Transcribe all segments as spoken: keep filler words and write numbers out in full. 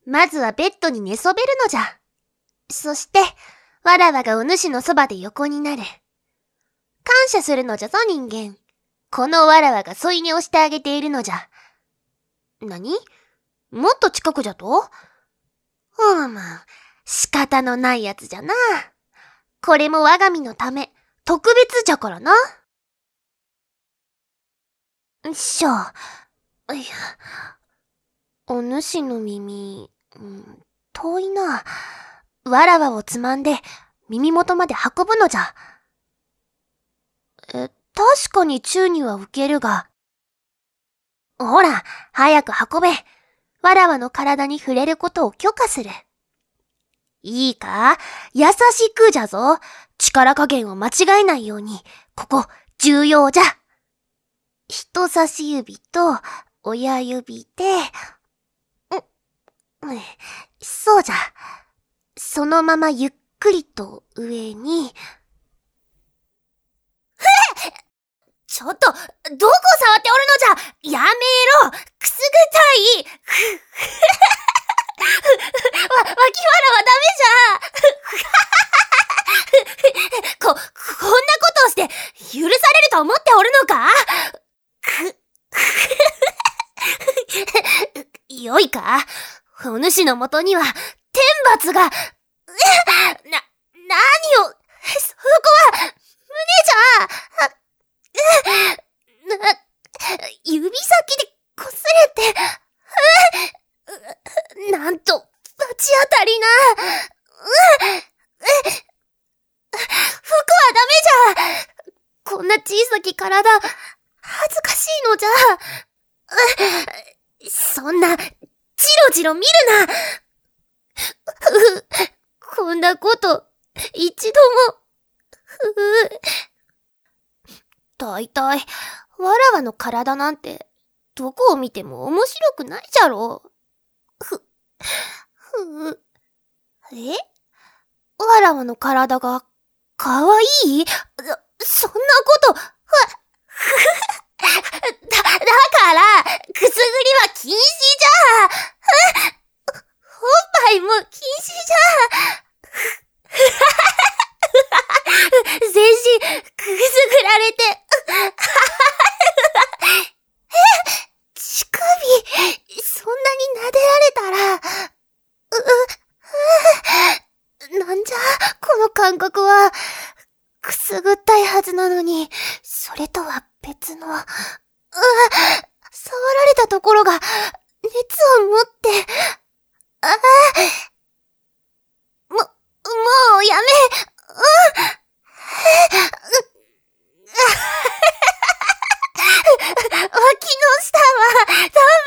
まずはベッドに寝そべるのじゃ。そして、わらわがお主のそばで横になる。感謝するのじゃぞ人間。このわらわが添い寝をしてあげているのじゃ。なに？もっと近くじゃと？うむ、仕方のないやつじゃな。これも我が身のため、特別じゃからな。しょ。いや、お主の耳、うん、遠いな。わらわをつまんで耳元まで運ぶのじゃ。え、確かに宙には受けるが。ほら、早く運べ。わらわの体に触れることを許可する。いいか？優しくじゃぞ。力加減を間違えないように、ここ、重要じゃ。人差し指と親指で、ん、そうじゃ。そのままゆっくりと上に。ふえ！ちょっと、どこ触っておるのじゃ！やめろ！くすぐったい！わ、脇腹はダメじゃ！こ、こんなことをして許されると思っておるのか？く、よいか？お主のもとには天罰が、な、何を、そこは、胸じゃ、な、指先でこすれて、なんと、罰当たりな。服はダメじゃ。こんな小さき体、恥ずかしいのじゃ。そんな、じろじろ見るな。こんなこと、一度も、だいたい、わらわの体なんて、どこを見ても面白くないじゃろう。ふ、ふ、え？わらわの体が、かわいい？そ、そんなこと、ふ、だ、だから、くすぐりは禁止じゃ。おっぱいも禁止じゃ。全身、くすぐられて。え？乳首、そんなに撫でられたら、う、う、なんじゃ、この感覚は。くすぐったいはずなのに、それとは別の、う、触られたところが、熱を持って、ああ、も、もうやめ、うん、脇の下はダ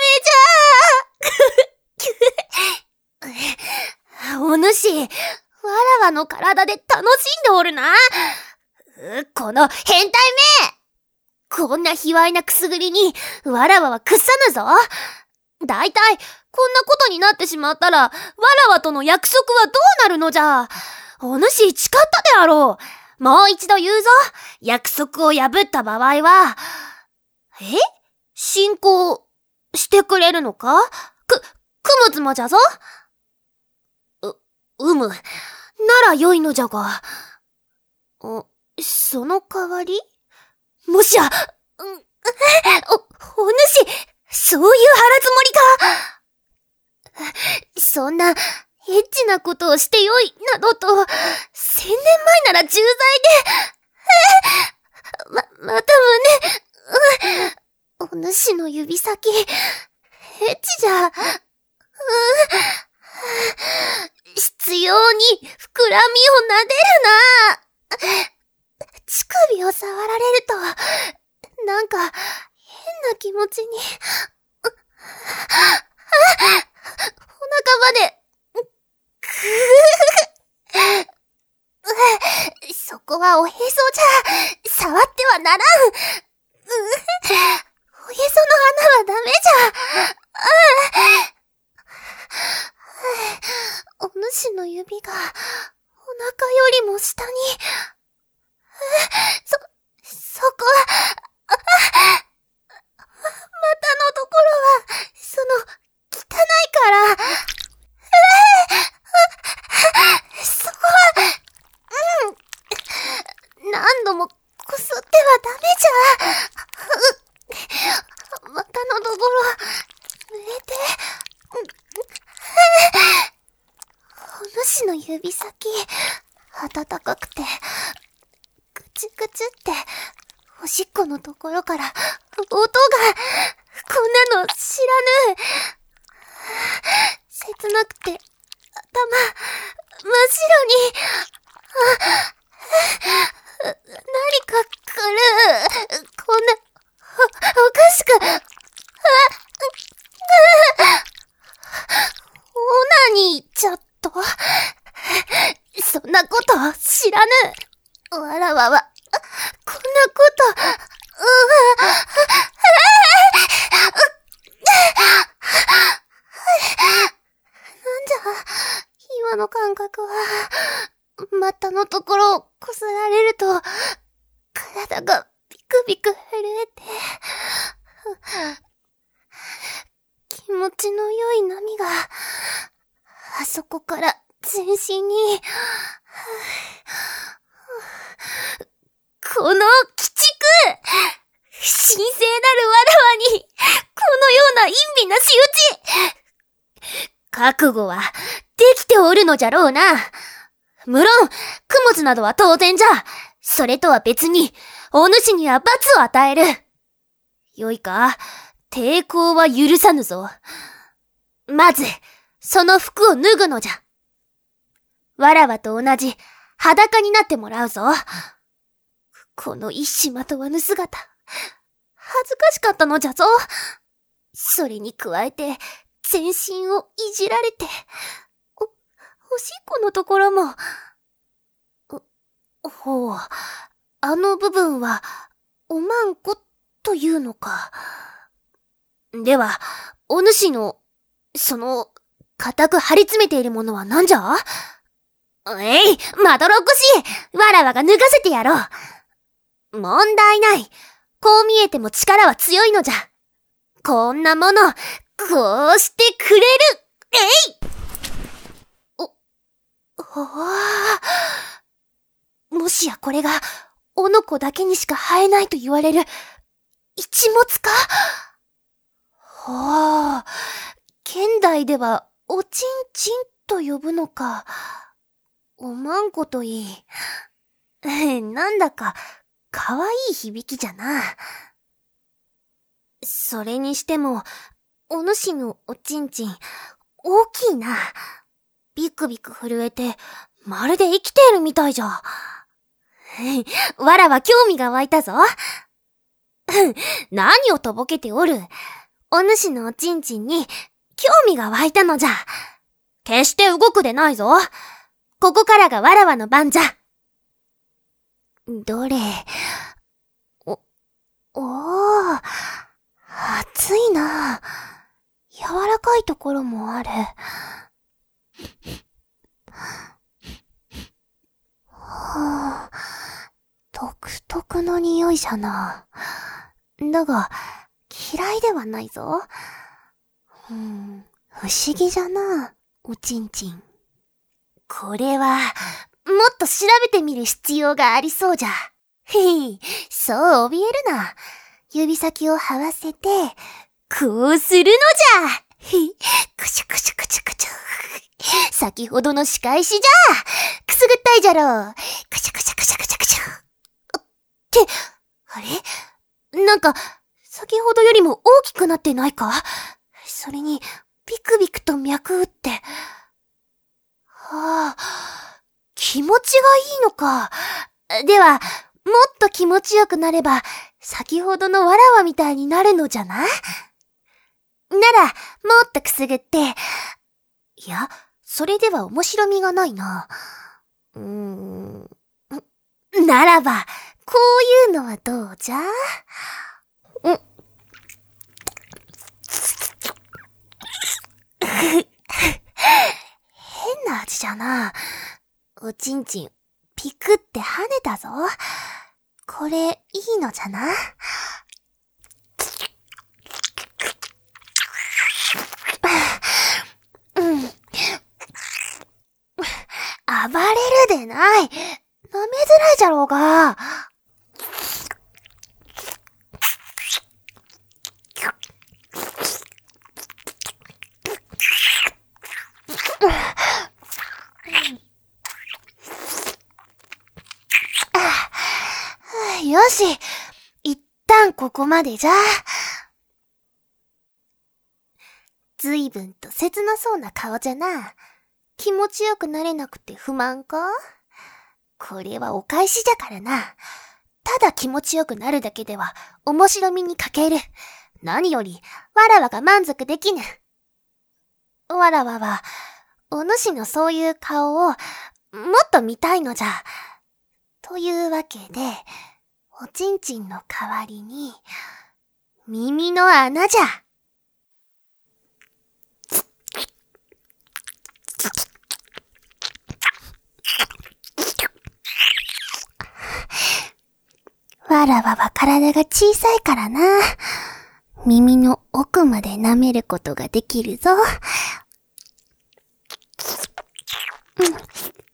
メじゃー。お主、わらわの体で楽しんでおるな。この変態め！こんな卑猥なくすぐりに、わらわは屈さぬぞ。だいたい、こんなことになってしまったら、わらわとの約束はどうなるのじゃ。お主誓ったであろう。もう一度言うぞ。約束を破った場合は、え？信仰してくれるのか？く、くむつもじゃぞ。う、うむ。なら良いのじゃが。お、その代わり？もしや、うん、お、お主、そういう腹積もりか？そんな、エッチなことをしてよい、などと、千年前なら重罪で、ま、また胸、うん、お主の指先、エッチじゃ、うん、必要に膨らみを撫でるな。乳首を触られると、なんか、変な気持ちに、お腹まで、くぅ、そこはおへそじゃ、触ってはならん。おへその穴はダメじゃ。お主の指が、お腹よりも下に、そ、そこは、あ、股のところは、その、汚いから、 ダメじゃ。股のところ、濡れて。お主の指先、暖かくて、ぐちゅぐちゅって、おしっこのところから、音が、こんなの知らぬ。切なくて、頭、真っ白に、あ、何か来る。こんな、お、おかしく、あ、オナニーちょっと。そんなこと知らぬ。わらわは、こんなこと、うわ、なんじゃ、今の感覚は、股のところをこすられると、体がビクビク震えて、気持ちの良い波が、あそこから全身に、この鬼畜、神聖なるわらわに、このような陰微な仕打ち。覚悟はできておるのじゃろうな。無論、供物などは当然じゃ。それとは別に、お主には罰を与える。よいか、抵抗は許さぬぞ。まず、その服を脱ぐのじゃ。わらわと同じ裸になってもらうぞ。この一糸まとわぬ姿、恥ずかしかったのじゃぞ。それに加えて、全身をいじられて、お、おしっこのところも、お、ほう、あの部分は、おまんこというのか。では、お主の、その、固く張り詰めているものは何じゃ？えい、まどろっこしい！わらわが脱がせてやろう。問題ない。こう見えても力は強いのじゃ。こんなもの、こうしてくれる。えい！お、ほー。もしやこれが、おのこだけにしか生えないと言われる、一物か？ほー。現代では、おちんちんと呼ぶのか。おまんこといい。なんだか、かわいい響きじゃな。それにしても、お主のおちんちん、大きいな。ビクビク震えて、まるで生きているみたいじゃ。わらは興味が湧いたぞ。何をとぼけておる。お主のおちんちんに、興味が湧いたのじゃ。決して動くでないぞ。ここからがわらわの番じゃ。どれ、お、おー、熱いな。柔らかいところもある。はぁ、独特の匂いじゃな。だが、嫌いではないぞ。うん、不思議じゃな、おちんちん。これは、もっと調べてみる必要がありそうじゃ。へい、そう怯えるな。指先を這わせて、こうするのじゃ。へい、くしゅくしゅくしゅくしゅ。先ほどの仕返しじゃ。くすぐったいじゃろ。くしゅくしゅくしゅくしゅくしゅ。って、あれ？なんか、先ほどよりも大きくなってないか？それに、ビクビクと脈打って。はあ、気持ちがいいのか。では、もっと気持ちよくなれば、先ほどのわらわみたいになるのじゃな。なら、もっとくすぐって、いや、それでは面白みがないな。うーん。ならば、こういうのはどうじゃ？ん。変な味じゃな。おちんちん、ピクって跳ねたぞ。これ、いいのじゃな。うん。暴れるでない。舐めづらいじゃろうが。 主、一旦ここまでじゃ。ずいぶんと切なそうな顔じゃな。気持ちよくなれなくて不満か？これはお返しじゃからな。ただ気持ちよくなるだけでは面白みに欠ける。何より、わらわが満足できぬ。わらわは、お主のそういう顔をもっと見たいのじゃ。というわけで、おちんちんの代わりに、耳の穴じゃ。わらわは体が小さいからな。耳の奥まで舐めることができるぞ。うんうん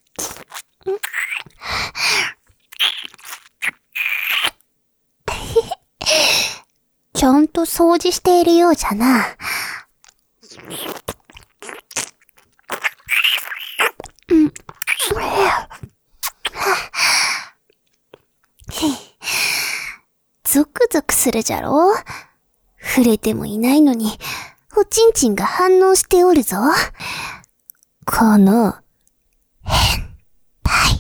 ちゃんと掃除しているようじゃな。うんゾクゾクするじゃろ？触れてもいないのに、おちんちんが反応しておるぞ。この、変態。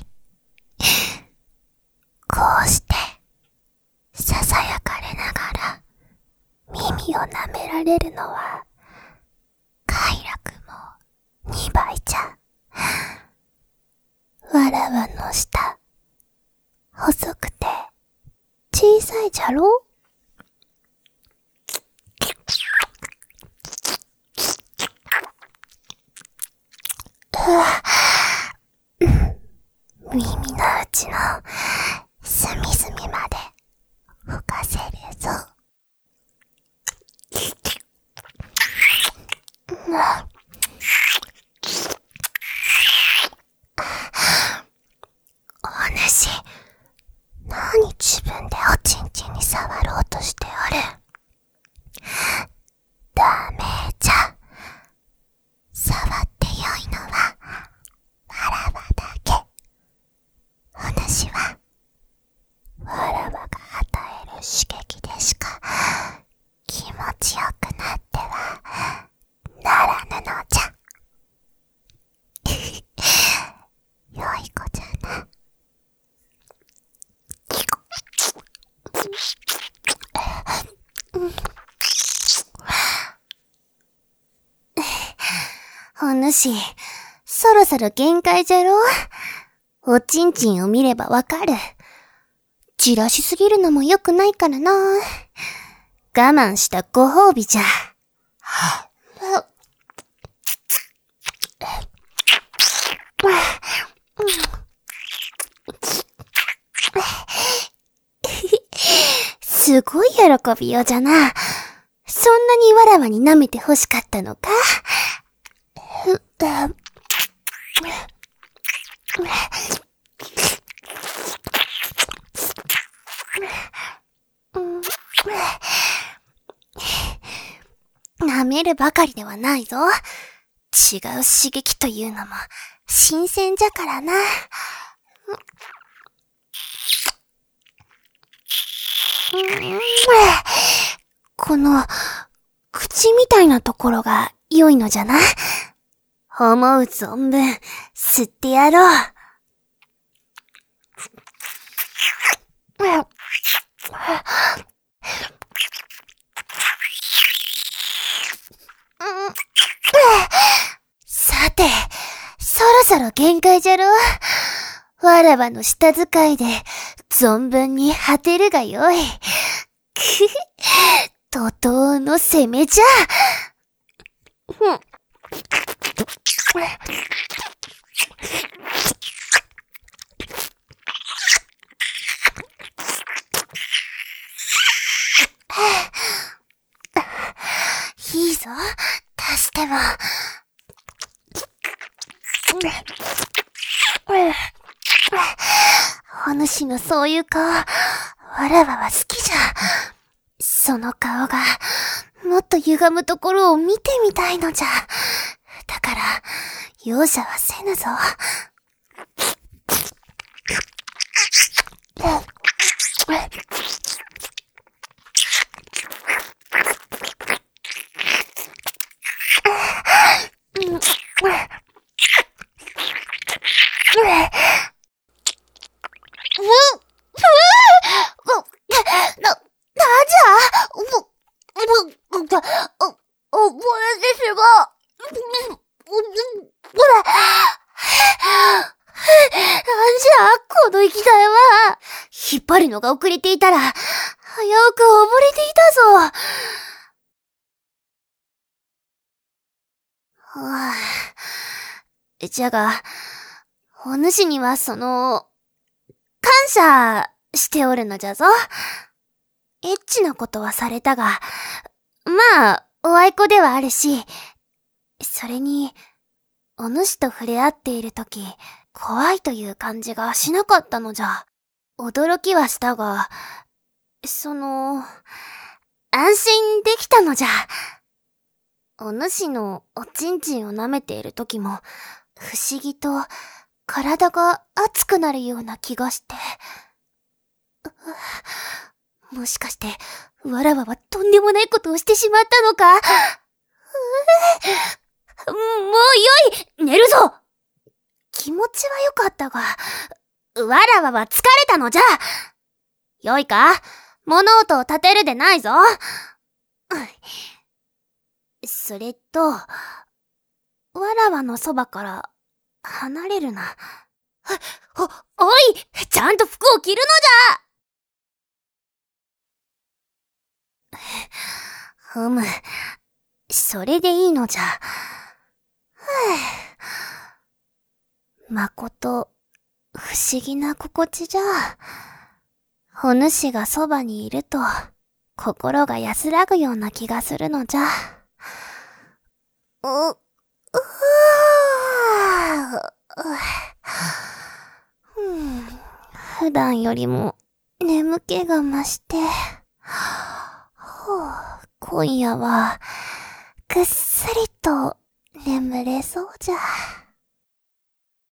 こうして、ささやかれながら、耳を舐められるのは、快楽もにばいじゃ。わらわの舌、細くて、小さいじゃろ？うわ、耳の内の隅々まで吹かせるぞ。お主、何自分でおちんちんに触ろうとしておる。ダメじゃ。触ってよいのは、わらわだけ。お主は、わらわが与える刺激でしか、気持ちよくなっては、ならぬのじゃ。良い子じゃな。お主、そろそろ限界じゃろ？おちんちんを見ればわかる。じらしすぎるのも良くないからな。我慢したご褒美じゃ。すごい喜びようじゃな。そんなにわらわに舐めて欲しかったのか？舐めるばかりではないぞ。違う刺激というのも新鮮じゃからな。この口みたいなところが良いのじゃな。思う存分吸ってやろう。さて、そろそろ限界じゃろ。わらわの舌使いで存分に果てるがよい。く怒涛の攻めじゃ。いいぞ、足しても。お主のそういう顔、わらわは好きじゃ。その顔が、もっと歪むところを見てみたいのじゃ。だから、容赦はせぬぞ。 この液体は、引っ張るのが遅れていたら、危うく溺れていたぞ。はあ、じゃが、お主にはその、感謝しておるのじゃぞ。エッチなことはされたが、まあ、おあいこではあるし、それに、お主と触れ合っているとき、怖いという感じがしなかったのじゃ。驚きはしたが、その、安心できたのじゃ。お主のおちんちんを舐めているときも、不思議と体が熱くなるような気がして。もしかして、わらわはとんでもないことをしてしまったのか？もうよい！寝るぞ！気持ちは良かったが、わらわは疲れたのじゃ。よいか？物音を立てるでないぞ。それと、わらわのそばから離れるな。お、おい！ちゃんと服を着るのじゃ！ふむ、それでいいのじゃ。まこと、不思議な心地じゃ。お主がそばにいると、心が安らぐような気がするのじゃ。う、うぁ、普段よりも眠気が増して、今夜はぐっすりと眠れそうじゃ。